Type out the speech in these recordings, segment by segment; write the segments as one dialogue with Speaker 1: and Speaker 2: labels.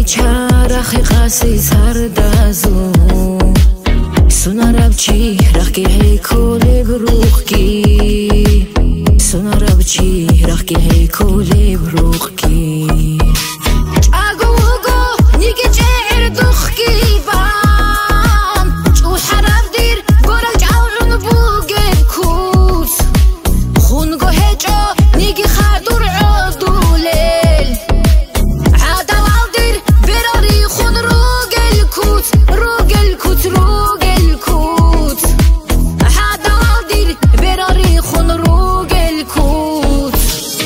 Speaker 1: چرخ قصی سردازو سوناربچی رخی کولی بروخی سوناربچی رخی کولی بروخی اگوگو نیگه چهر دخکی بام چو حرف دیر گرگ جاون بوگه کوس خونگو هجا نیگه خدور عدولیل عدو دیر براری خون روگل کوت روگل کوت روگل کوت عدو دیر براری خون روگل کوت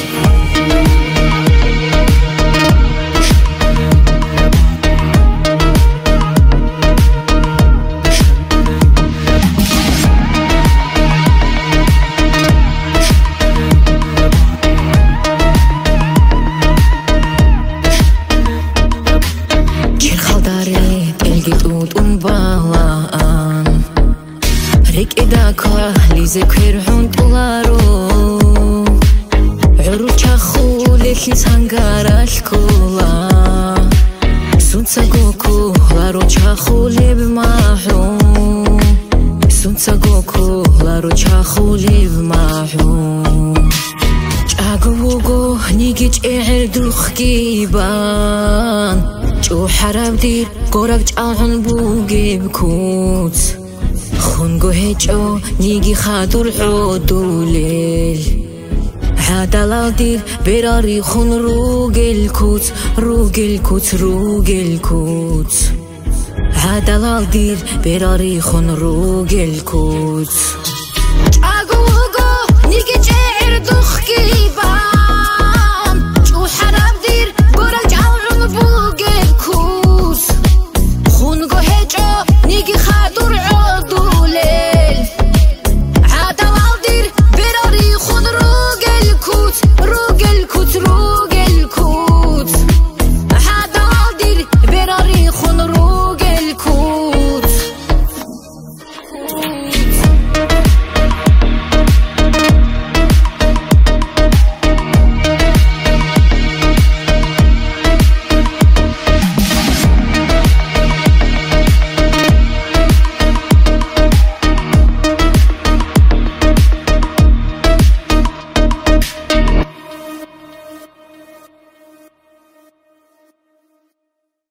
Speaker 1: لیزه کرهون تولارو عروق چخوله خیز هنگارش کولا سونسا گوکو لارو چخوله بماحوم سونسا گوکو لارو چخوله بماحوم چاگوگو نیگیج اعردوخ گیبان چو حرب دیر گرگ جاهن بوگی بکوت خونگو هجو نیگی خادور عدولیل عدلال دیر براری خون روگل کوت روگل کوت روگل کوت عدلال دیر براری خون روگل کوت اگوگو نیگی چهر دخکی با